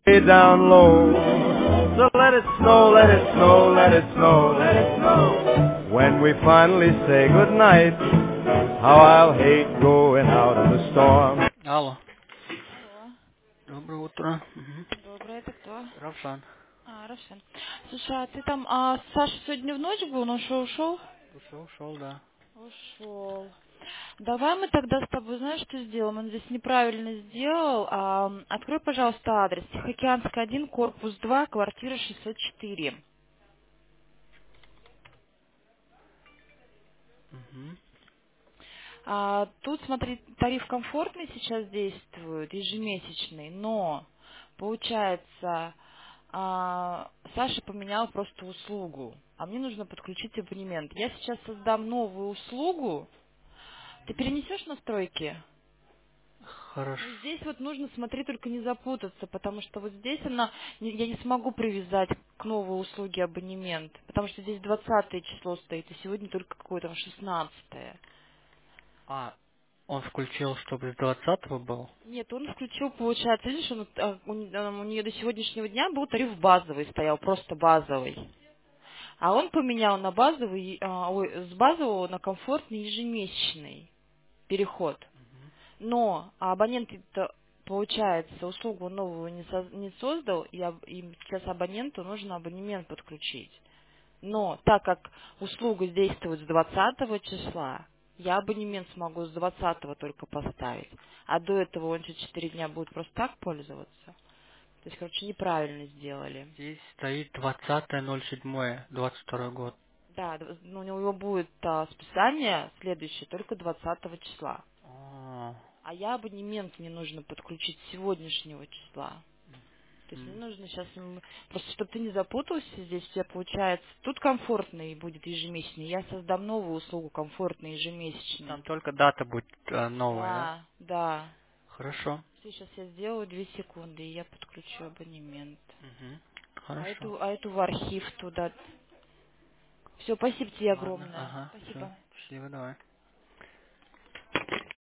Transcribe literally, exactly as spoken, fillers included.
way down low. So let it snow, let it snow, let it snow, let it snow. When we finally say goodnight, how I'll hate going out in the storm. Алло. Алло. Доброе утро. Мгм. Доброе, это кто? Равшан. А, Равшан. Слушай, а ты там, а Саша сегодня в ночь был, он ушел, ушел? Ушел, ушел, да. Ушел. Давай мы тогда с тобой, знаешь, что сделаем? Он здесь неправильно сделал. А, открой, пожалуйста, адрес. Тихоокеанская один, корпус два, квартира шестьсот четыре. Угу. А, тут, смотри, тариф комфортный сейчас действует, ежемесячный, но получается, а, Саша поменял просто услугу, а мне нужно подключить абонемент. Я сейчас создам новую услугу. Ты перенесешь настройки? Хорошо. Ну, здесь вот нужно, смотри, только не запутаться, потому что вот здесь она, не- я не смогу привязать к новой услуге абонемент, потому что здесь двадцатое число стоит, и сегодня только какое-то шестнадцатое. А, он включил, чтобы с двадцатого был? Нет, он включил, получается, видишь, он, а, у, не- а, у нее до сегодняшнего дня был тариф базовый стоял, просто базовый. А он поменял на базовый, а, ой, с базового на комфортный ежемесячный переход. Но абонент, получается, услугу новую не, соз- не создал, и, аб- и сейчас абоненту нужно абонемент подключить. Но так как услуга действует с двадцатого числа, я абонемент смогу с двадцатого только поставить. А до этого он через четыре дня будет просто так пользоваться. То есть, короче, неправильно сделали. Здесь стоит двадцатое ноль седьмое, двадцать второй год. Да, д- ну, у него будет а, списание следующее только двадцатого числа. А, А я абонемент мне нужно подключить с сегодняшнего числа. То есть мне м. нужно сейчас, м, просто чтобы ты не запутался, здесь у тебя получается, тут комфортный будет ежемесячный, я создам новую услугу комфортный ежемесячный. Там только дата будет э, новая, да? Да, да. Хорошо. Все, сейчас я сделаю две секунды, и я подключу абонемент. Угу. А Хорошо. эту, а эту в архив туда. Все, спасибо тебе Ладно, огромное. ага, все. Спасибо. Счастливо, давай.